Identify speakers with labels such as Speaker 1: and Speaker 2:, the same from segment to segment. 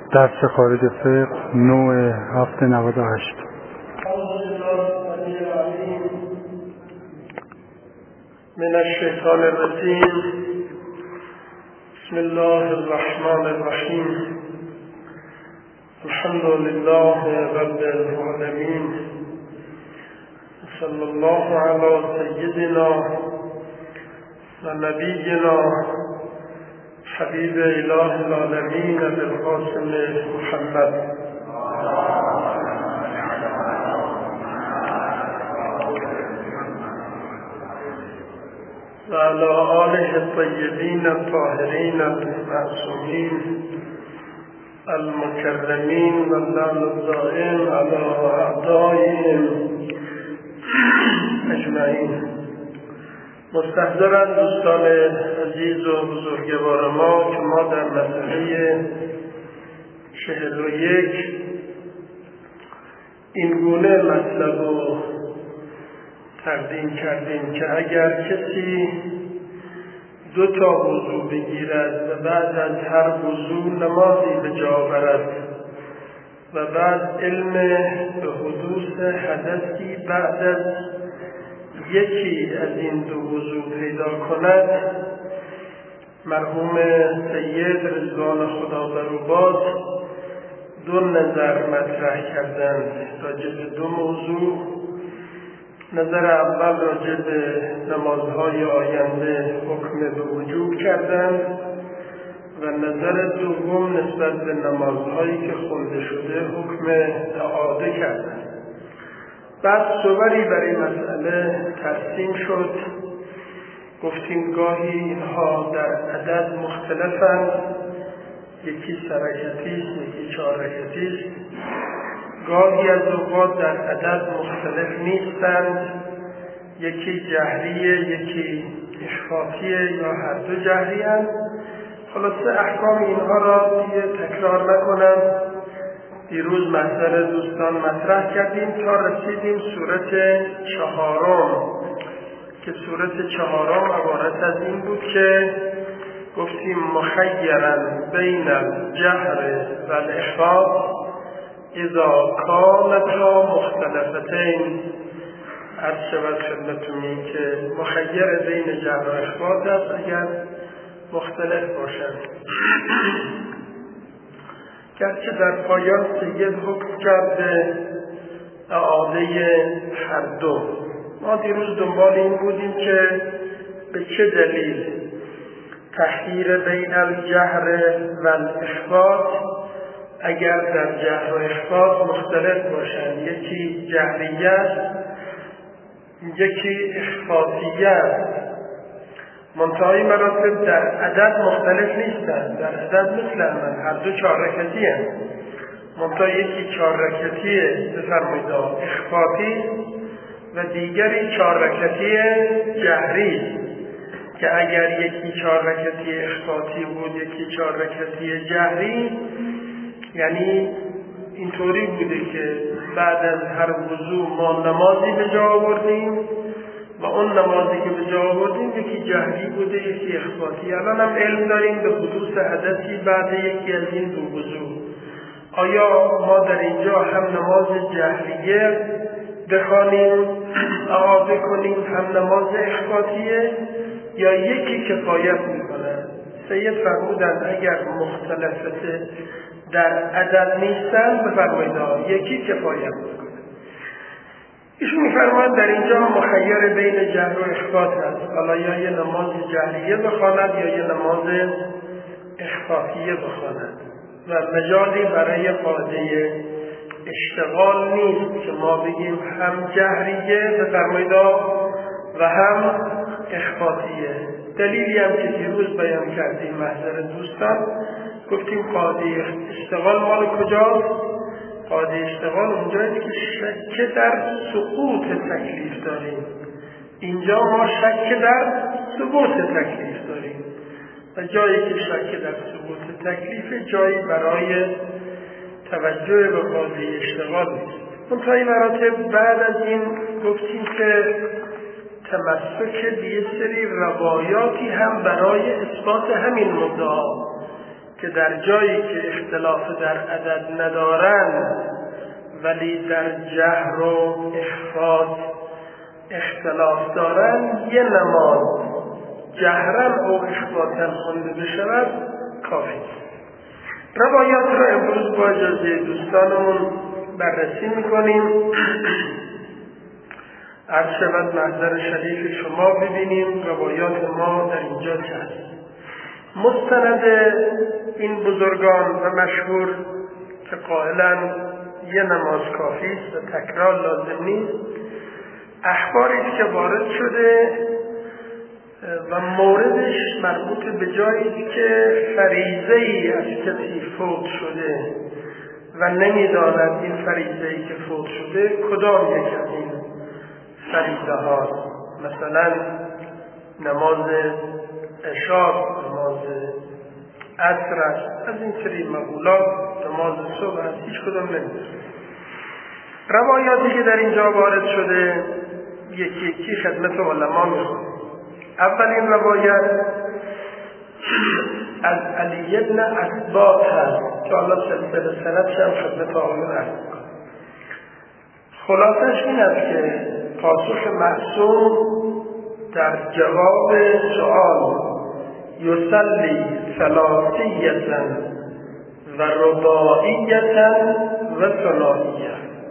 Speaker 1: درس خارج فقه 9/7/98.
Speaker 2: من الشیطان الرجیم. بسم الله الرحمن الرحیم. الحمد لله رب العالمین. صلی الله علی سیدنا و نبینا حبیب اله العالمین بالقاسم محمد و علی آله الطیبین الطاهرین المعصومین المکرمین و اللعن الدائم علی اعدائهم اجمعین. مستحضرند دوستان عزیز و بزرگوار ما که ما در مسئله 41 این گونه مطلب رو تقدیم کردیم که اگر کسی 2 وضو بگیرد و بعد از هر وضو نمازی به جا برد و بعد علم به حدوث حدثی بعد از یکی از این 2 وضو پیدا کند، مرحوم سید رضوان خدا بر او باد 2 نظر مطرح کردند راجع به 2 موضوع. نظر اول راجع به نمازهای آینده حکم به وجوب کردند و نظر دوم نسبت به نمازهایی که خونده شده حکم اعاده کردند. بعد صوری برای مسئله ترسیم شد. گفتیم گاهی اینها در عدد مختلفند، یکی 3 رکعتی است، یکی 4 رکعتی است. گاهی از اوقات در عدد مختلف نیستند، یکی جهریه یکی اخفافیه یا هر 2 جهری هستند. خلاصه احکام اینها را دیگه تکرار نکنم. دیروز مسئله دوستان مطرح کردیم تا رسیدیم سورت 4 که سورت 4 عبارت از این بود که گفتیم مخیرا بین الجهر و الاخفاء اذا کانتا مختلفتین. عرض شود خدمتتون که مخیر بین جهر و اخفاء است اگر مختلف باشند. گرچه در پایان سید حکم کرده اعاده هر 2. ما دیروز دنبال این بودیم که به چه دلیل تخییر بین الجهر و الاخفاء اگر در جهر و اخفاء مختلف باشند، یکی جهریه است یکی اخفاءیه است. منتهای مراتب در عدد مختلف نیستند. در عدد مثل من هر 2 4 رکعتی هست، منتها یکی 4 رکعتی بفرمایید اخفاتی و دیگری 4 رکعتی جهری، که اگر یکی 4 رکعتی اخفاتی بود یکی 4 رکعتی جهری، یعنی اینطوری بوده که بعد از هر وضو ما نمازی به جا آوردیم و اون نمازی که به جا آوردیم یکی جهری بوده یکی اخفاتی. الان هم علم داریم به حدوث حدثی بعد یکی از این 2 وضو. آیا ما در اینجا هم نماز جهریه بخوانیم اعاده کنیم هم نماز اخفاتیه یا یکی کفایت میکنه؟ سید فرمودند اگر مختلفت در عدد نیستن بفرمایید یکی کفایت میکنه. ایشون میفرماید در اینجا مخیر بین جهر و اخفات هست. حالا یا یه نماز جهریه بخواند یا یه نماز اخفافیه بخواند و مجالی برای قاعده اشتغال نیست که ما بگیم هم جهریه بفرمایید و هم اخفاتیه. دلیلی هم که دیروز بیان کردیم محضر دوستان، گفتیم قاعده اشتغال مال کجاست؟ قاعده اشتغال اونجایی که شک در سقوط تکلیف داریم. اینجا ما شک در ثبوت تکلیف داریم و جایی که شک در ثبوت تکلیف جایی برای توجه به قاعده اشتغال نیست. منتهای مراتب بعد از این گفتیم که تمسک به یه سری روایاتی هم برای اثبات همین مدعا که در جایی که اختلاف در عدد ندارن ولی در جهر و اخفاض اختلاف دارن، یه نماز جهرا و اخفاضا خونده بشود کافی. روایات را امروز با اجازه دوستانمون بررسی میکنیم. عرض شود محضر شریف شما ببینیم روایات ما در اینجا چه هست. مستند این بزرگان و مشهور که قائلا یه نماز کافی است و تکرار لازم نیست، اخباری که وارد شده و موردش مربوط به جایی که فریضه‌ای از کسی فوت شده و نمی‌داند این فریضه‌ای که فوت شده کدام یک از این فریضه ها، مثلا نماز عشاء، نماز عصر است، از این سری مقولات، نماز صبح است، هیچ کدام نمی‌داند. روایاتی که در اینجا وارد شده یکی یکی خدمت علما می‌خونیم. اولین روایت از علی بن اسباط هست که حالا سلسله سندش هم خدمت آقایون عرض می‌کنم. خلاصش این است که پاسخ معصوم در جواب سؤال یصلی ثلاثیة و رباعیة و ثلاثیة،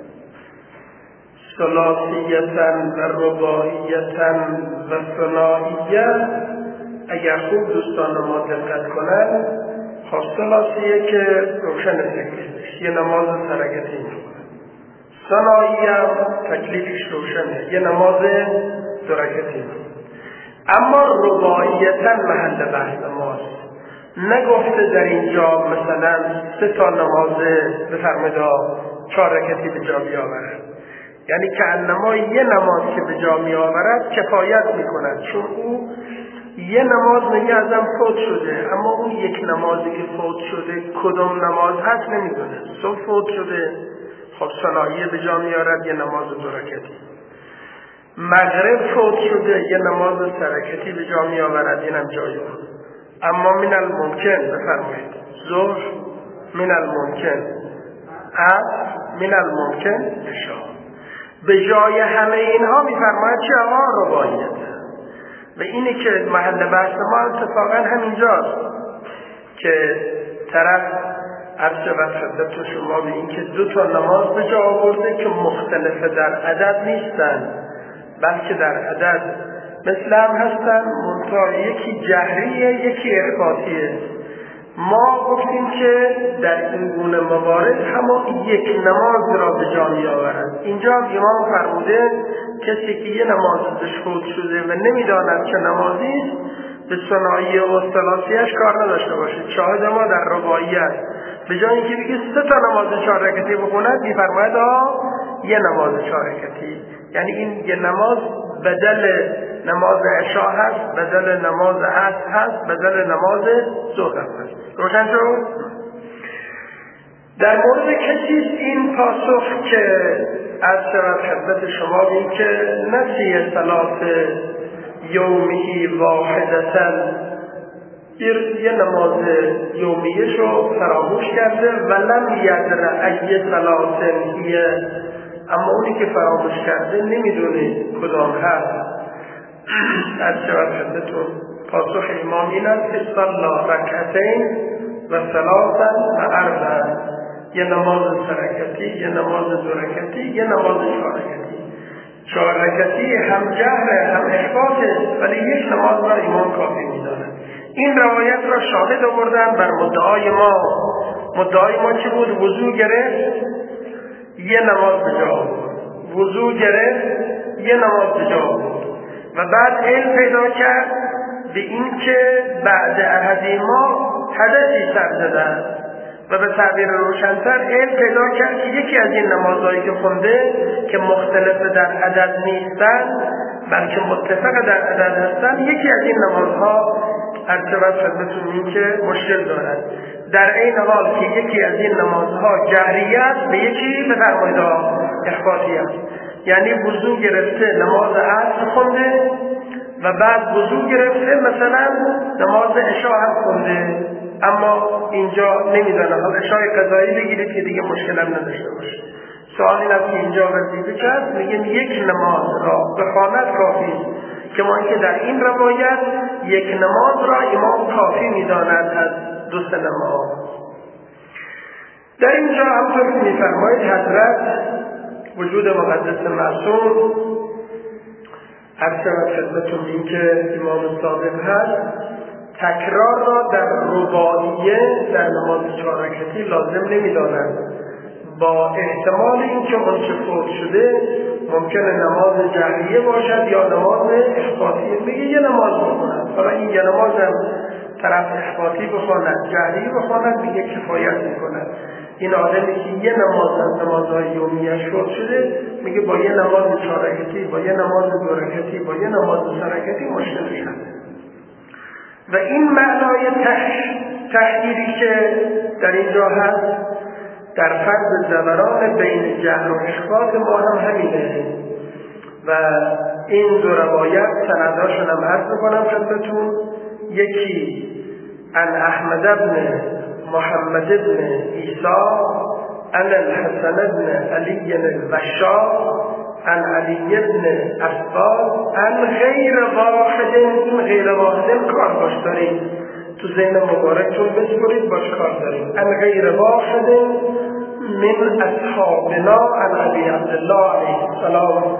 Speaker 2: ثلاثیة و رباعیة و ثنائیة، اگر خوب دوستان ما دقت کنند، خب ثلاثیه که روشن تکلیفش یه نماز سرگتی میکنه، ثنائیه تکلیفش روشنه یه نماز دو رکعتی میکنه. اما رباعیة محل بحث ماست، نگفته در اینجا مثلا 3 تا نماز بفرمایید 4 رکعتی به جا بیاورد، یعنی که انما یه نماز که به جا می آورد کفایت می کند، چون او یه نماز میگه ازم فوت شده، اما اون یک نمازی که فوت شده کدام نماز هست نمیدونه. صبح فوت شده، خب ثنائیه به جا می آورد، یه نماز 2 رکعتی. مغرب فوت شده، یه نماز 3 رکعتی به جا می آورد، اینم جای اون. اما من الممکن بفرمایید ظهر، من الممکن عصر، من الممکن عشاء. به جای همه اینها میفرماید چه آقا رباعیت. و اینه که محل بحث ما اتفاقا همینجاست که طرف عرض و خدمت شما به این که 2 تا نماز به جا آورده که مختلف در عدد نیستن، بلکه در عدد مثل هم هستن، منتها یکی جهریه یکی اخفاطیه. ما گفتیم که در این گونه موارد همون یک نماز را به جا می آورد. اینجا امام فرموده کسی که یه نماز ازش فوت شده و نمیداند چه نمازی است به ثنائیه و ثلاثیه‌اش کار نداشته باشه. شاهد ما در رباعیت به جای اینکه بگه 3 تا نماز 4 رکعتی بخوند می‌فرماید یه نماز 4 رکعتی، یعنی این یه نماز بدل نماز عشاء هست، بدل نماز عصر هست، بدل نماز ظهر هست. روشن شد؟ در مورد کسی این پاسخ که از شود خدمت شما این که نسی صلات یومی واحدتن، یه نماز یومیش رو فراموش کرده ولم یدر ای صلات هیه، اما اونی که فراموش کرده نمیدونه کدام هست. از شود خدمتون پاسخ امام این است که صلا رکعتین و ثلاثا و اربعا، یه نماز 3 رکعتی، یه نماز 2 رکعتی، یه نماز 4 رکعتی. 4 رکعتی هم جهر هم اخفاطه، ولی یک نماز را امام کافی می‌داند. این روایت را شاهد آوردن بر مدعای ما. مدعای ما چی بود؟ وضو گرفت یه نماز به جا آورد، وضو گرفت یه نماز به جا آورد و بعد علم پیدا کرد به این که بعد احد ما حدثی سر زدن و به تعبیر روشن‌تر علم پیدا کرد که یکی از این نمازهایی که خونده که مختلف در عدد نیستن بلکه متفق در عدد هستن، یکی از این نمازها ارتباط خدمتون این که مشکل دارد. در این حال که یکی از این نمازها جهری است، به یکی بفرمایید اخفاطی است. یعنی وضو گرفته نماز عصر خونده و بعد وضو گرفته مثلا نماز عشاء هم خونده، اما اینجا نمیدانم، حالا اشاره قضایی بگیرید که دیگه مشکل هم نداشته باشه. سوال این است که اینجا وظیفه کرد، میگیم یک نماز را بخواند کافی است، که ما که در این روایت یک نماز را امام کافی میداند از 2 نماز. در اینجا همطور که میفرمایید حضرت وجود مقدس معصوم عرض شود خدمتتون این که امام صادق هست، تکرار را در رباعیه در نماز 4 رکعتی لازم نمیدانند، با احتمال اینکه اون چه فوت شده ممکنه نماز جهریه باشد یا نماز اخباطیه، میگه یه نماز بخونند، حالا این یه نماز هم طرف اخباطی بخواند جهریه بخواند میگه کفایت میکند. این آدمی که یه نماز از نمازهای یومیش فوت شده میگه با یه نماز 4 رکعتی، با یه نماز 2 رکعتی، با یه نماز 3 رکعتی مشکل شد. و این معنای تحقیری که در اینجا هست در فرض زبران بین جهر و اخفاض ما هم همینه و این 2 روایت سنداشون هم عرض میکنم خدمتتون. یکی عن احمد بن محمد بن عیسی عن الحسن بن علی البشار عن علی بن عباس عن غیر واحد. این غیر واحد کار باش داریم تو ذهن مبارکتون بسپرید، باش کار داریم. عن غیر واحد من اصحابنا عن ابی عبدالله علیه السلام.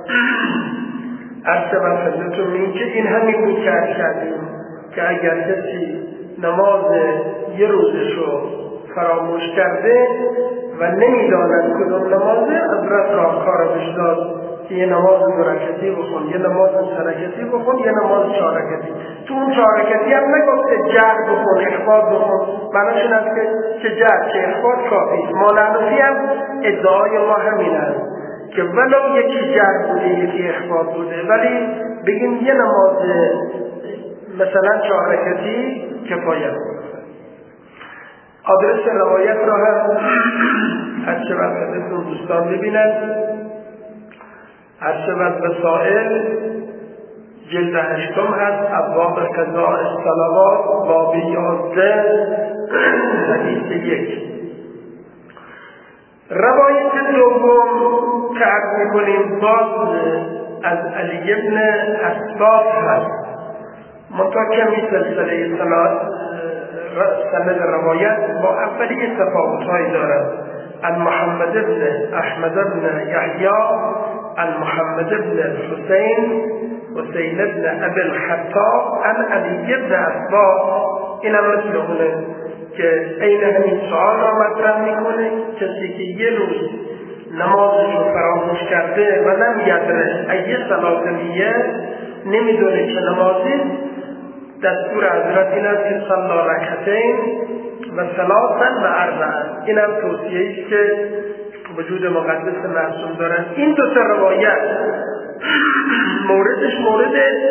Speaker 2: عرض من خدمتتون این که این همین بود که عرض کردیم که اگر کسی نماز یه روزشو فراموش کرده و نمیداند کدوم نمازه، حضرت راهکارش داد که یه نماز 2 رکعتی بخون، یه نماز 3 رکعتی بخون، یه نماز 4 رکعتی. تو اون 4 رکعتی هم نگفته جهر بخون، اخفاض بخون، معناش این است که چه جهر چه اخفاض کافی است. مولوی هم ادعای ما همین است که ولو یکی جهر بوده یکی اخفاض بوده، ولی بگیم یه نماز مثلا 4 رکعتی کفایت بود. آدرس روایت را هم هر چه وقت خدمتتون دوستان ببینند. هر چه وقت وسائل جلد 8 هست، ابواب قضاء الصلوات باب 11 حدیث 1. روایت دوم که عرض می‌کنیم باز از علی بن عباس هست، منطقه کمی سلسله سند روایت با اولی تفاوت‌هایی دارد. عن محمد بن احمد بن یحیی عن محمد بن الحسین حسین بن ابی الخطاب عن علی بن عباس. این هم مثل اونه که این همین سوال را مطرح میکنه، کسی که یه روز نمازش رو فراموش کرده و نمیدونه ایه صلاتیه، نمیدونه چه نمازی، دستور حضرت این است که صلا رکعتین و ثلاثا و اربعا. این هم توصیه است که وجود مقدس معصوم دارن. این 2 روایت موردش مورد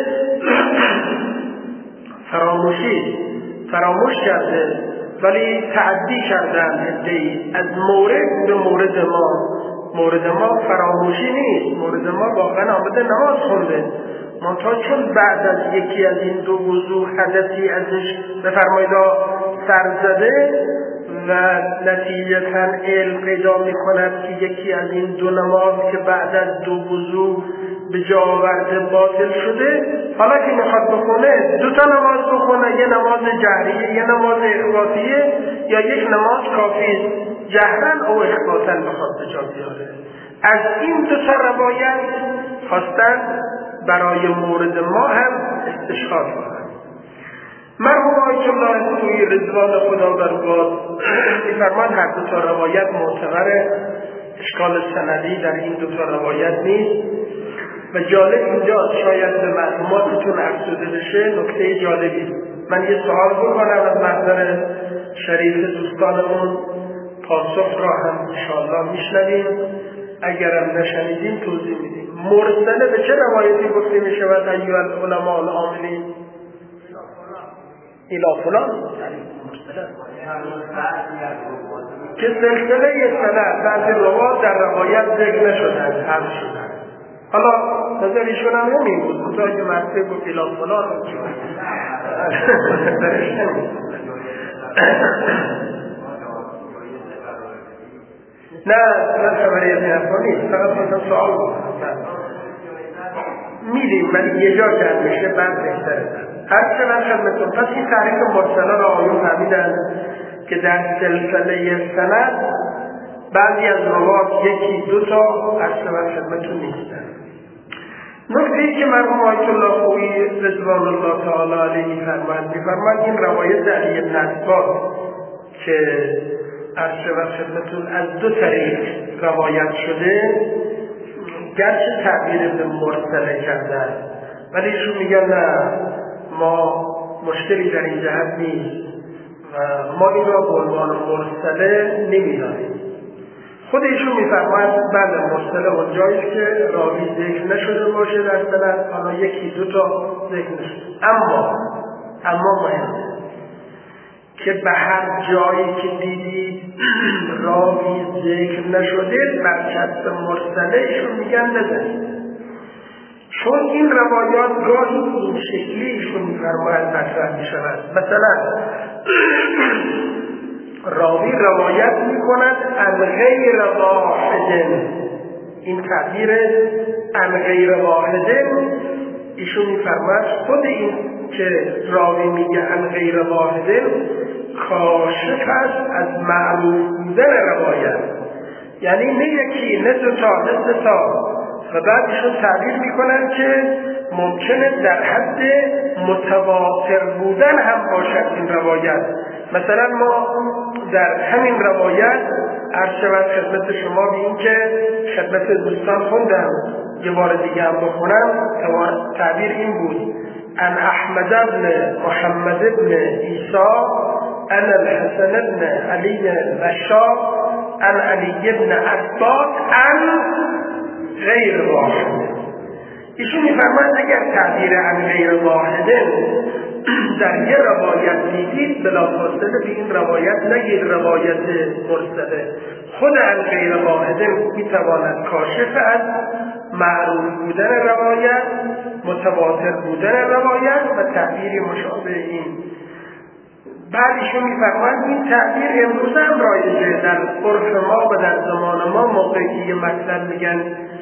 Speaker 2: فراموش کرده ولی تعدی کردن ادعی از مورد به مورد ما فراموشی نیست. مورد ما واقعا آمده نماز خونده، منتها چون بعد از یکی از این 2 وضوع حدثی ازش بفرمایید سر زده و نتیجتاً علم پیدا میکند که یکی از این 2 نماز که بعد از 2 وضوع به جا آورده باطل شده، حالا که میخواد بخونه 2 تا نماز بخونه، یه نماز جهریه یه نماز اخباطیه، یا یک نماز کافی جهرن او اخباطاً بخواد به جا بیاره. از این 2 تا روایت خواستن برای مورد ما هم استشهاد کنند. مرحوم آیت الله توی رضوان خدا بر باد می‌فرماید هر 2 تا روایت معتبره، اشکال سندی در این 2 تا روایت نیست. و جالب اینجا شاید به معلوماتتون افزوده بشه نکته جالبی. من یه سوال بکنم از محضر شریف دوستانمون، پاسخ را هم انشاءالله میشنویم، اگرم نشنیدیم توضیح میدیم. مرسله به چه روایتی گفته میشود ایها العلماء العاملین؟ الى فلان که سلسله سند بعضی روایات در روایت ذکر نشدن، حذف شدن. حالا نظرشون هم همین بود، تا که مرتب گفت الى فلان نه من خبری از این حرفا نیست، فقط مثلا سوال میدیم ولی یه جا جمع میشه بعد بهتره. هر چه من خدمتتون پس این تعریف مرسله را آیون فهمیدن که در سلسله سند بعضی از روات یکی دو تا هر چه من خدمتتون نیستن. نکته‌ای که مرحوم آیت الله خویی رضوان الله تعالی علیه می‌فرمایند این روایت علی بن اسباط که عرض و خدمتتون از دو طریق روایت شده، گرچه تعبیر به مرسله کردن ولی ایشون میگن نه ما مشکلی در این جهت نیست و ما این را به عنوان مرسله نمی‌دانیم. خود ایشون میفرماید بله مرسله اونجاییست که راوی ذکر نشده باشه در سند، حالا یکی دو تا ذکر نشده، اما مهمه که به هر جایی که دیدید راوی ذکر نشده برچسب مرسله ایشون میگن نزنید، چون این روایات گاهی این شکلی ایشون میفرماید مطرح میشود. مثلا راوی روایت میکند عن غیر واحد، این تعبیر عن غیر واحد ایشون میفرماید خود این که راوی میگه عن غیر واحد کاشف است از معروف بودن روایت، یعنی نه یکی نه دوتا نه ستا، و بعد ایشون تعبیر میکنن که ممکنه در حد متواتر بودن هم باشد این روایت. مثلا ما در همین روایت عرض شود خدمت شما به این که خدمت دوستان خوندم یه بار دیگه هم بخونم، تعبیر این بود ان احمد بن محمد بن عیسی ان الحسن بن علی البشار ان علی بن اسباط ان غیر واحد. ایشون میفرماید اگر تعبیر عن غیر واحده در یه روایت دیدید بلافاصله به این روایت نگید روایت مرسله، خود عن غیر واحده میتواند کاشف از معروف بودن روایت، متواتر بودن روایت و تعبیری مشابه این. بعد ایشون میفرماید این تعبیر امروز هم رایجه در عرف ما و در زمان ما، موقعی که مطلب میگن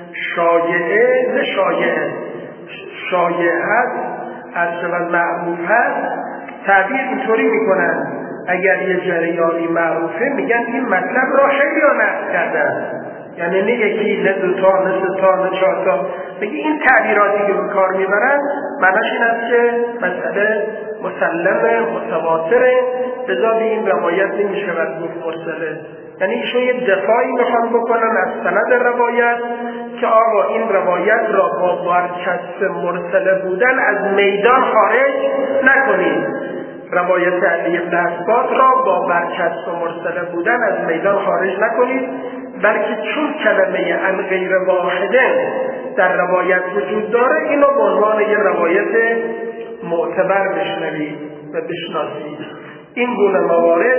Speaker 2: شایعه نه شایعه، شایعه هست اصلا معروف هست، تعبیر اینطوری میکنن اگر یه جریانی معروفه میگن این مطلب را خیلی ها نقل کردن، یعنی نه یکی نه دوتا نه ستا نه چهارتا، بگی این تعبیراتی که به کار میبرن معناش این است که مسئله مسلمه متواتره، لذا به این روایت نمیشود گفت مرسله. یعنی ایشون یه دفاعی میخوان بکنن از سند روایت که آقا این روایت را با برچسب مرسله بودن از میدان خارج نکنید، روایت علی بن اسباط را با برچسب مرسله بودن از میدان خارج نکنید، بلکه چون کلمه عن غیر واحده در روایت وجود داره اینو به عنوان یه روایت معتبر بشنوید و بشناسید. این گونه موارد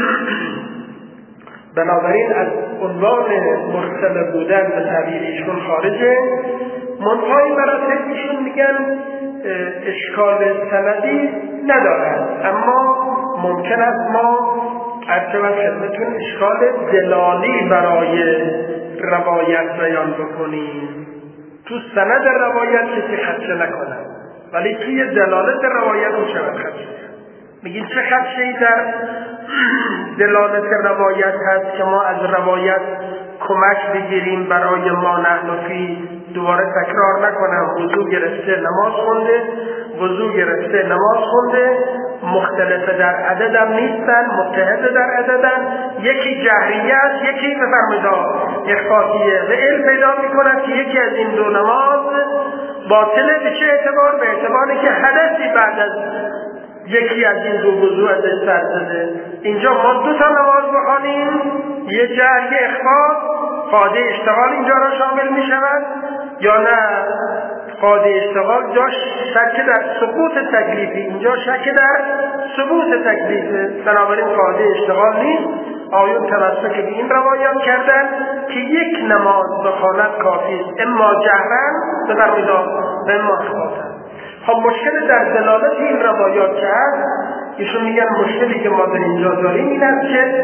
Speaker 2: بنابراین از عنوان مرسل بودن به تعبیر ایشون خارجه. منتهای مراتب ایشون میگن اشکال سندی ندارد، اما ممکن است ما عرض و خدمتون اشکال دلالی برای روایت بیان بکنیم. تو سند روایت کسی خدشه نکنن ولی توی دلالت روایت میشود خدشه. میگین چه خدشه‌ای در دلالت روایت هست که ما از روایت کمک بگیریم برای ما نحنفی، دوباره تکرار نکنم، وضو گرفته نماز خونده، وضو گرفته نماز خونده، مختلف در عددم نیستن، متحد در عددن، یکی جهریه است یکی بفرمایید اخفاقیه، و علم پیدا میکند که یکی از این دو نماز باطله. به چه اعتبار؟ به اعتباری که حدثی بعد از یکی از این دو وضو ازش سر زده. اینجا ما دو تا نماز بخوانیم، یه جهر یه اخفاق، قاعده اشتغال اینجا را شامل می شود یا نه قاعده اشتغال جا شک در سقوط تکلیفی، اینجا شک در ثبوت تکلیفه، بنابراین قاعده اشتغال نیست. آیون تمسک به این روایات کردن که یک نماز بخواند کافی است، اما جهرن بفرمایید و اما اخفاقن. خب مشکل در دلالت این روایات که هست ایشون میگن مشکلی که ما در اینجا داریم این است که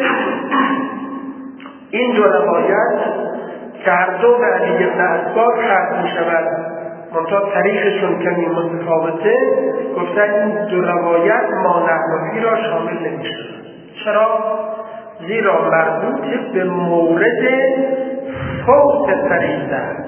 Speaker 2: این دو روایت که هر دو به علی بن اسباط ختم میشود منتها تاریخشون کمی متفاوته، گفتن این دو روایت ما نحوی را شامل نمیشه. چرا؟ زیرا مربوط به مورد فوت فریضه است.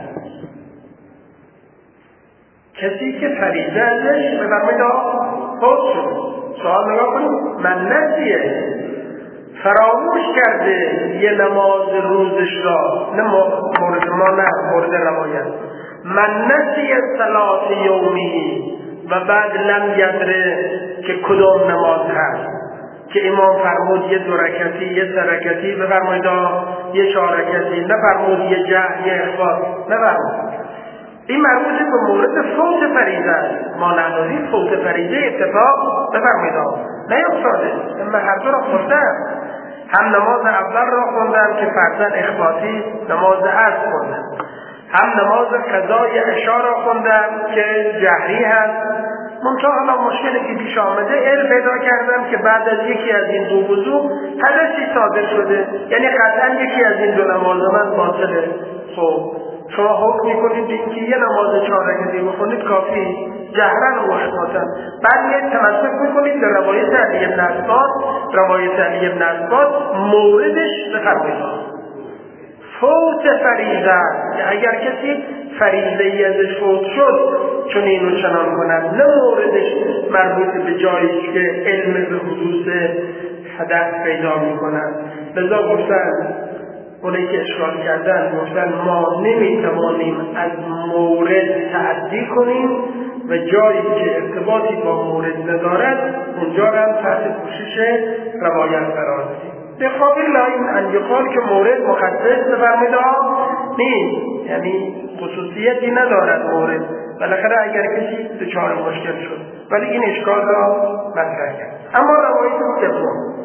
Speaker 2: کسی که فریضه ازش بفرمایید فوت شد، سوال نگاه کنید، من نسیه فراموش کرده یه نماز روزش را، نه مورد ما، نه مورد روایت، من نسیه صلات یومی و بعد لم یدره که کدام نماز هست که امام فرمود یه 2 رکعتی، یه 3 رکعتی، بفرمایید یه 4 رکعتی، نفرمود یه جهر، یه اخفاض، نفرمود. این مربوط به مورد فوت فریضه است. ما نداریم فوت فریضه اتفاق بفرمایید نیفتاده، من هر دو را خوندم، هم نماز اول را خوندم که فرضاً اخفاضی نماز عصر خوندم، هم نماز قضای عشا را خوندم که جهری هست. منتها حالا مشکلی که پیش آمده علم پیدا کردم که بعد از یکی از این دو وضو حدثی صادر شده، یعنی قطعا یکی از این دو نماز من باطله. خب شما حکم میکنید به اینکه یه نماز 4 رکعتی بخونید کافی، جهرن و اشتاطن، بعد یه تمسک میکنید به روایت علی بن اسباط. روایت علی بن اسباط موردش بفرمایید فوت فریضه است، که اگر کسی فریضه ای ازش فوت شد چون اینو چنان کند، نه موردش مربوط به جایی که علم به حدوث حدث پیدا می کند. لذا گفتن اونایی که اشکال کردن، گفتن ما نمیتوانیم از مورد تعدی کنیم و جایی که ارتباطی با مورد ندارد اونجا هم تحت پوشش روایت قرار بدیم. بخاطر لاین ان یقال که مورد مخصص بفرمایید نیست، یعنی خصوصیتی ندارد مورد، بالاخره اگر کسی دچار مشکل شد، ولی این اشکال را مطرح کرد. اما روایت سوم،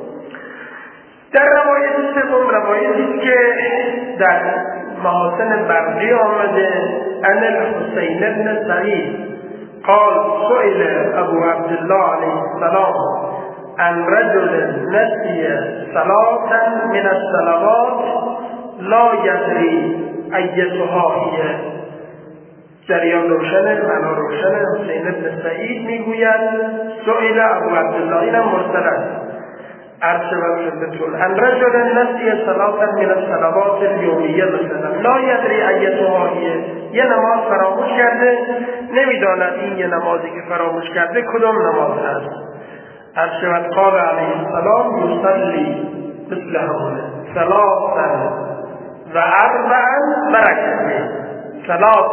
Speaker 2: در روایت سوم روایتی که در محاسن برقی آمده، ان الحسین بن سعید قال سئل ابو عبدالله علیه السلام عن رجل نسي صلاة من الصلوات لا يدري أيتها هي. جریان روشنه، معنا روشنه. حسین بن سعید میگوید سئل ابو عبدالله، اینم مرسل است، عرض شود خدمتتون، عن رجل نسي صلاة من الصلوات اليومية مثلا لا يدري أيتها هي، یه نماز فراموش کرده، نمیداند این یه نمازی که فراموش کرده کدام نماز است. عرض شود قال علیه السلام یصلی مثل همونه 3 و 4 و رکعتین، 3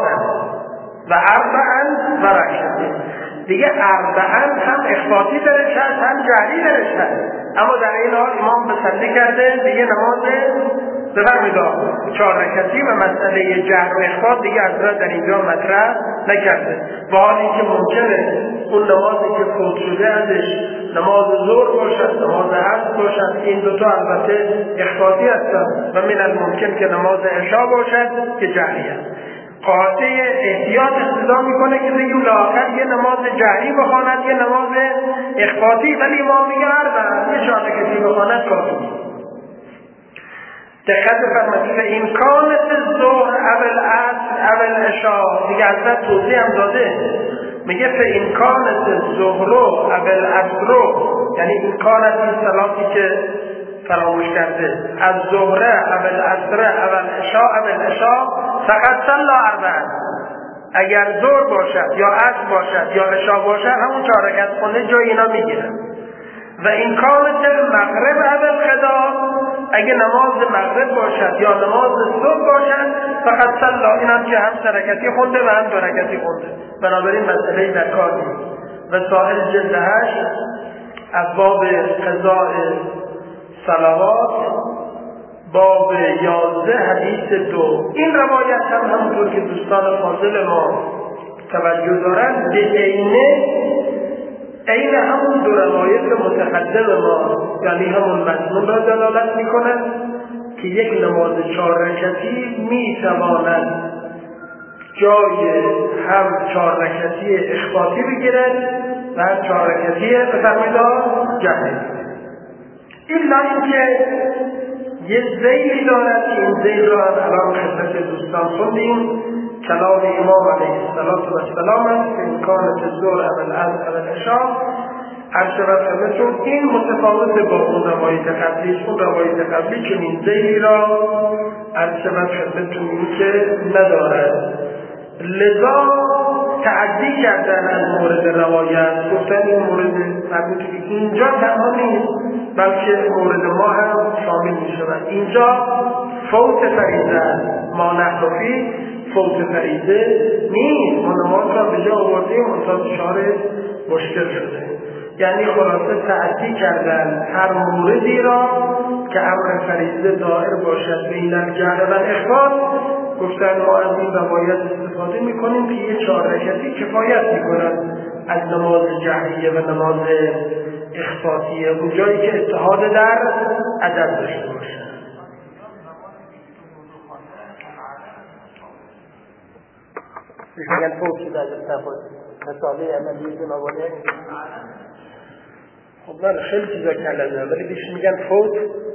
Speaker 2: و 4 و رکعتین. دیگه 4 هم اخفاتی درش هست، هم جهری درش هست، اما در این حال امام بسنده کرده دیگه نماز بفرمایید 4 رکعتی و مسئله جهر و اخفات دیگه اصلا در اینجا مطرح نکرده. و حالی که ممکنه اون نمازی که فوت شده ازش نماز ظهر باشد، نماز عصر باشد، این دوتا البته اخفاتی هستند، و من الممکن که نماز عشا باشد که جهری است. قاطع احتیاط اقتضا میکنه که بگیم لااقل یه نماز جهری بخواند، یه نماز اخفاتی، ولی امام میگه 4 یه 4 رکعتی بخواند کافی. دقت فرمایید، این کانت الظهر اول عصر اول عشا، دیگه اصلا توضیح هم داده، میگه فین کانت الظهر اول عصر، یعنی این کانت این صلاتی که فراموش کرده، از ظهر اول عصر اول عشا اول عشا فقط صلا 4. اگر ظهر باشد یا عصر باشد یا عشا باشد همون 4 رکعت خونده جای اینا میگیرن. و این کانت المغرب اول قضا، اگه نماز مغرب باشد یا نماز صبح باشد فقط صلا، این هم که هم 3 رکعتی خونده و هم 2 رکعتی خونده. بنابراین مسئله در کار نیست. و سائل جلد 8 از باب قضاء صلوات، باب 11 حدیث 2. این روایت هم همونطور که دوستان فاضل ما توجه دارند به عین همون 2 روایت متقدم ما، یعنی همون مضمون را دلالت می‌کند که یک نماز 4 رکعتی میتواند جای هم 4 رکعتی اخفاتی بگیرد و 4 رکعتیه بفرمایید جهر. الا اینکه یه ذیلی دارد که این ذیل را الان خدمت دوستان خوندیم، کلام امام علیه السلام است که امکانت الظهر اول العصر اول العشاء. عرشبت خدمتون این متفاوت با اون روایت قبلی. اون روایت قبلی چنین ذیلی را عرشبت خدمتون این که ندارد، لذا تعدی کردن از مورد روایت، گفتن این مورد مربوط به اینجا تنها نیست بلکه مورد ما هم شامل می شود. اینجا فوت فریضه است، ما نحرفی فوت فریضه نیست، ما نماز را به جا آوردیم منتها دچار مشکل شده. یعنی خلاصه تعدی کردن هر موردی را که امر فریضه دائر باشد بین الجهر و الاخفاء. گفتن ما از این روایت استفاده میکنیم که یه 4 رکعتی کفایت میکنن از نماز جهریه و نماز اخفاتیه، اون جایی که اتحاد در عدد داشته باشه. میگن فوت شده از استفاده مثاله عملی جناباله. خب من خیلی چیزا کردم ولی بیش میگن فوت.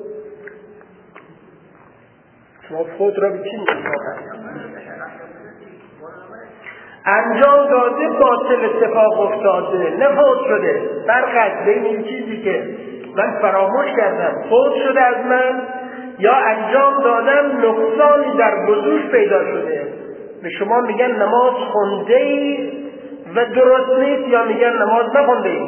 Speaker 2: شما فوت را به چی میگن؟ انجام داده باطل اتفاق افتاده، نه فوت شده. فرق است بین این چیزی که من فراموش کردم فوت شده از من یا انجام دادم نقصانی در وضوح پیدا شده. به شما میگن نماز خونده ای و درست نیست یا میگن نماز نخونده ای؟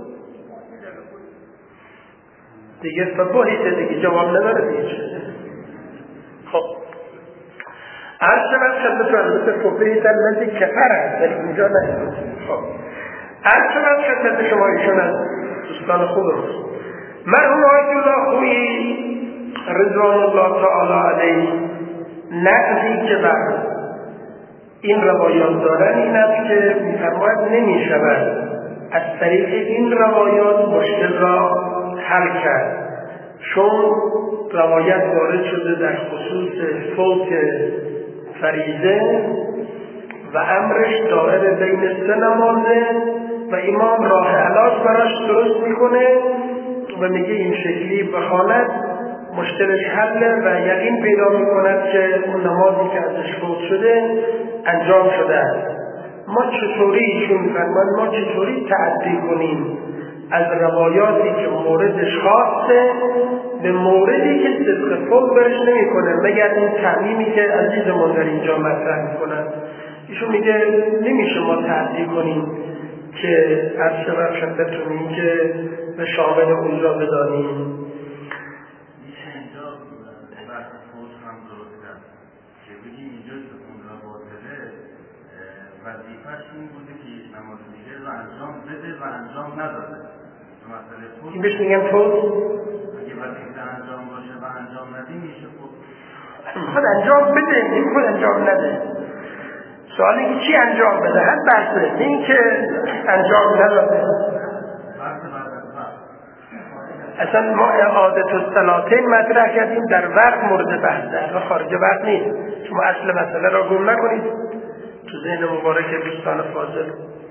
Speaker 2: دیگه فبوهیته دیگه جواب نداره دیگه. خب عرض شد خدمت البته فبوهیت الذی کفر هست ولی اینجا نهید. خب عرض شد خدمت شما ایشون از دوستان خوبم مرحوم آیت الله خویی رضوان الله تعالی علیه نقضی که بر این روایات دارن این است که میفرماید نمیشود از طریق این روایات مشکل را حل کرد، چون روایت وارد شده در خصوص فوت فریضه و امرش دائر بین 3 نمازه و امام راه علاج براش درست میکنه و میگه این شکلی بخواند مشکلش حله و یقین پیدا میکند که اون نمازی که ازش فوت شده انجام شده است. ما چطوری ما چطوری تعدی کنیم از روایاتی که موردش خاصه به موردی که صدق فوت برش نمی کنه مگر این تعمیمی که عزیزمون در اینجا مطرح میکنن. ایشون میگه نمیشه ما تعدی کنیم که از شبه خدمتونیم که به شامل اونجا بدانیم.
Speaker 1: وظیفه‌اش این بوده که نماز دیگر رو انجام بده و انجام نداده.
Speaker 2: این بهش میگن فوت؟
Speaker 1: اگه وظیفه انجام باشه و انجام ندی میشه فوت.
Speaker 2: خود انجام بده، خود انجام نده. سوالی که چی انجام بده؟ هر بحثه، این که انجام نداده. اصلا ما عادت الصلاتین مطرح کردیم در وقت مورد بحث در خارج وقت نیست. شما اصل مسئله را گم نکنید تو ذهن مبارک دوستان فاضل.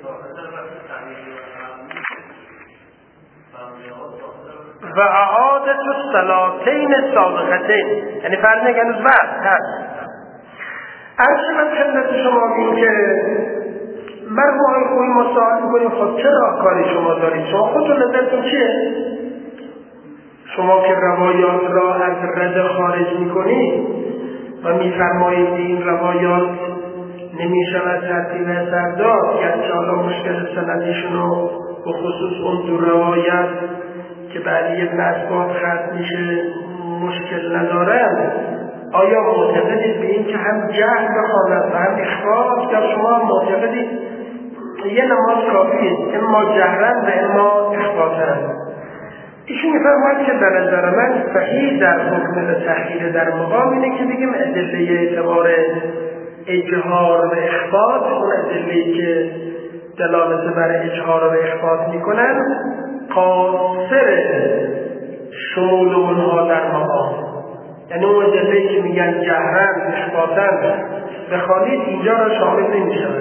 Speaker 2: و عادت الصلاتین سابقتین، یعنی فرض نگه هنوز وقت هست. عرض من خدمت شما بیم که مرموهای خوبی ما سوال میکنیم خب چرا کاری شما دارید؟ شما خودتون نظرتون چیه؟ شما که روایات را از رد خارج میکنید و میفرمایید این روایات نمیشود ترتیب اثر داد، گرچه حالا مشکل سندیشون رو به خصوص اون 2 روایت که بعدی ابن اسباب ختم میشه مشکل ندارن، آیا معتقدید به این که هم جهر بخواند و هم اخفاء یا شما معتقدید یه نماز کافیه اما جهرن و اما اخفاءن؟ ایشون میفرماید که به نظر من صحیح در حکم تأخیر در مقام اینه که بگیم ادله اعتبار اجهار و اخفاء، اون ادله‌ای که دلالت بر اجهار و اخفاء میکنن قاصر شمول اونها در مقام، یعنی اون ادله‌ای که میگن جهرن اخفاءن بخوانید اینجا را شامل نمیشود.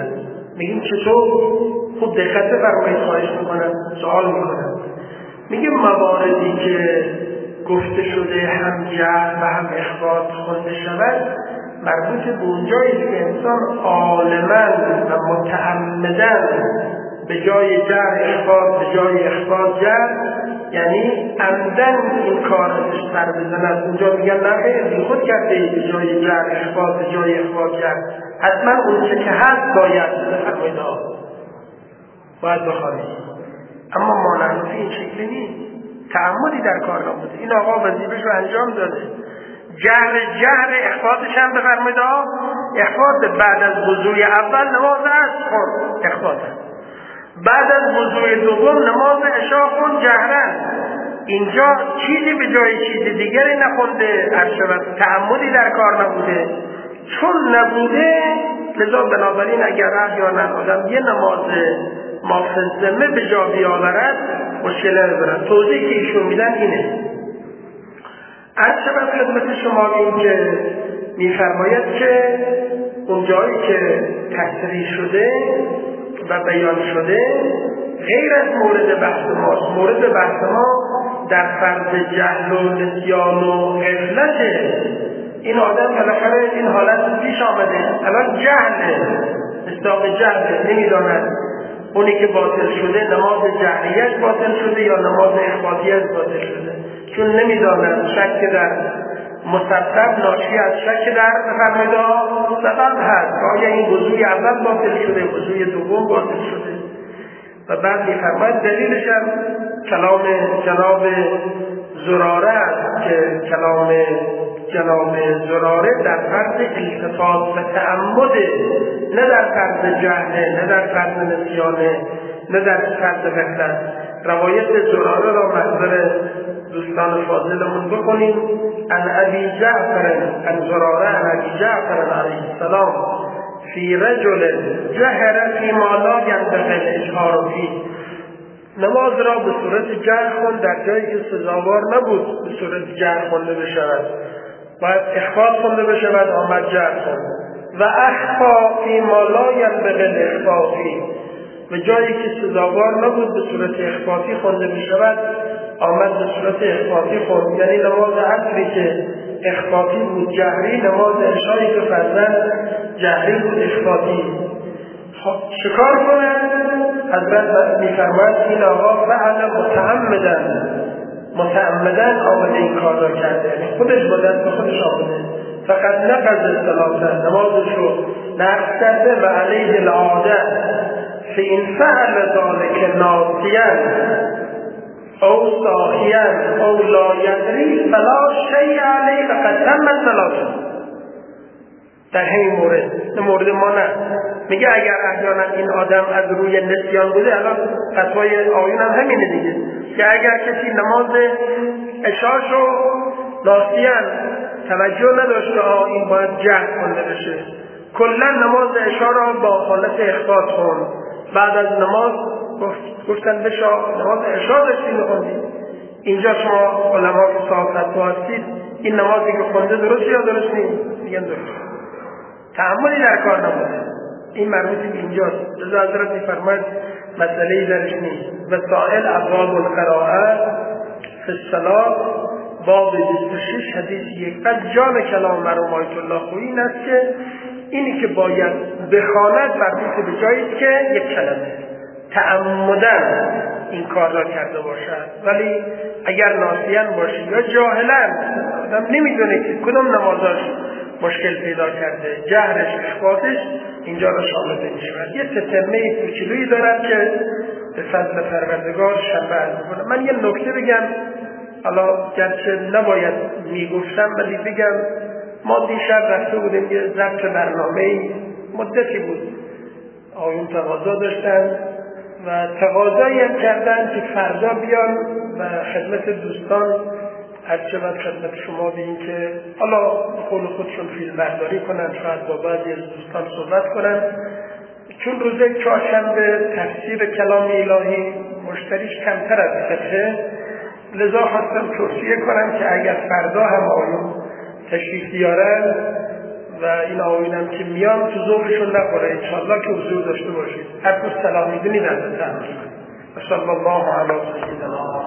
Speaker 2: میگیم چطور؟ خوب دقت فرمایید، خواهش میکنم، سوال میکنم. میگیم مواردی که گفته شده هم جهل و هم اخبات خونده شود مربوط به اونجایی که انسان عالماً و متعمداً به جای جهل اخبات، به جای اخبات جهل، یعنی عمدن این کار ازش سر بزند. اونجا میگن نه بی خود کرده به جای جهل اخبات، به جای اخبات جهل، حتما اون چه که هست باید بفرمایید باید بخوانید. اما مانند این شکلی نیست، تعمدی در کار نبوده. این آقا وظیفه‌ش رو انجام داده. جهر اخباتش هم بفرمایید اخبات بعد از وضوء اول نماز است خون اخبات، بعد از وضوء دوم نماز عشا خون جهرن. اینجا چیزی به جای چیز دیگری نخونده، ارشد تعمدی در کار نبوده. چون نبوده لذا بنابراین اگر احیانا آدم یه نماز مافزمه به جا بیاورد مشکل ندارد. توضیحی که ایشون میدن اینه. ارشد خدمت شما این که میفرماید که اون جایی که تصریح شده و بیان شده غیر از مورد بحث ماست. مورد بحث ما در فرض جهل و نسیان و غفلته. این آدم بالاخره این حالت پیش آمده، الان جهله، مصداق جهله، نمیداند اونی که باطل شده نماز جهریش باطل شده یا نماز اخباتیش باطل شده، چون نمیداند شک در مسبب ناشی از شک در بفرمایید سبب هست. آیا این وضوء اول باطل شده، وضوء دوم باطل شده؟ و بعد میفرماید دلیلش هم کلام جناب زراره است که کلام جناب زراره در فرض التفات و تعمده، نه در فرض جهله، نه در فرض نسیانه، نه در فرض غفلت. روایت زراره را محضر دوستان فاضلمون بکنیم. عن ابی جعفر عن زراره عن ابی جعفر علیه السلام فی رجل جهر فی ما لا ينبغي الاجهار فیه. نماز را به صورت جهر خوند در جایی که سزاوار نبود به صورت جهر خونده بشود، باید اخفاء خونده بشود، آمد جهر خوند. و اخفا فی ما لا ينبغي الاخفاء فیه، به جایی که سزاوار نبود به صورت اخفاءی خونده بشود، آمد به صورت اخفاءی خوند. یعنی نماز عصری که اخفاءی بود جهری، نماز عشایی که فرضاً جهری بود اخفاءی. شکار کنند. حضرت میفرماید این آقا فعل متعمدن آمده این کار را کرده، یعنی خودش با دست خودش آمده. فقط نقض صلاته، نمازش رو نقض کرده. و علیه العاده فإن فعل ذلك ناسیا او ساهیا او لا یدری فلا شیء علیه فقد تم صلاته. در همین مورد ما نه. میگه اگر احیانا این آدم از روی نسیان بوده، الان فتوای آیون هم همینه دیگه، که اگر کسی نماز عشاشو ناسیان توجه نداشته این باید جهر خونده بشه، کلا نماز عشا را با حالت اخفاء خوند، بعد از نماز گفتن بشا نماز عشا داشتی میخوندی، اینجا شما علما که صاحب فتوا هستید این نمازی که خونده درست یا درست نیست؟ میگن درست، تعمدی در کار نبوده. این مربوط به اینجاست. رضا حضرت میفرماید مسئله‌ای درش نیست. و سائل ابواب القراءه فی الصلاه باب 26 حدیث 1. بعد جان کلام مرحوم آیت الله خویی این است که اینی که باید بخواند مربوط به جایی که یک کلمه تعمدن این کار را کرده باشد، ولی اگر ناسیان باشه یا جاهلا آدم نمیدونه که کدوم نمازاش مشکل پیدا کرده، جهرش اخفاتش اینجا را شامل نمی‌شود. یه تتمه کوچولویی دارد که به فضل پروردگار شفاعت می‌کنه. من یه نکته بگم، حالا گرچه نباید میگفتم ولی بگم. ما دیشب رفته بودیم یه ضبط برنامه مدتی بود، آیون تقاضا داشتن و تقاضایی هم کردن که فردا بیان و خدمت دوستان هرچند خدمت شما بگیم که حالا قول خودشون فیلم برداری کنن، شاید با بعضی از دوستان صحبت کنن، چون روز چهارشنبه تفسیر کلام الهی مشتریش کمتر از فقه، لذا خواستم توصیه کنم که اگر فردا هم آیون تشریف بیارن و این آقایونم که میان تو ذوقشون نخوره انشاءالله که حضور داشته باشید. هر کس سلام میدونید از تحقیق و صلی الله علی سیدنا.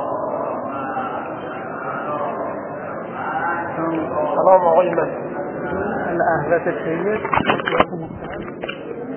Speaker 2: سلام آقای من.
Speaker 3: الأهلة السيد